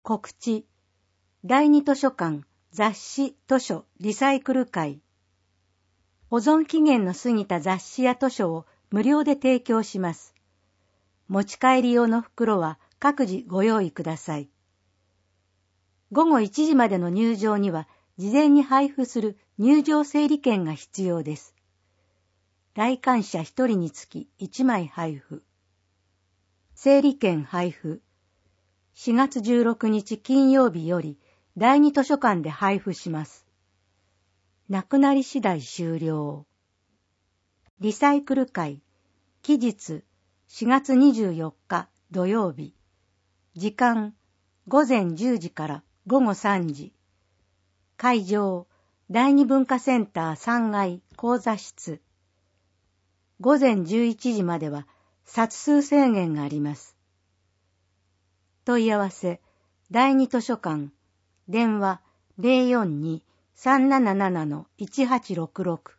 告知。第二図書館、雑誌、図書、リサイクル会。保存期限の過ぎた雑誌や図書を無料で提供します。持ち帰り用の袋は各自ご用意ください。午後1時までの入場には事前に配布する入場整理券が必要です。来館者1人につき1枚配布。整理券配布。4月16日金曜日より第二図書館で配布します。なくなり次第終了。リサイクル会。期日4月24日土曜日。時間午前10時から午後3時。会場第二文化センター3階講座室。午前11時までは冊数制限があります。問い合わせ第二図書館電話 042-377-1866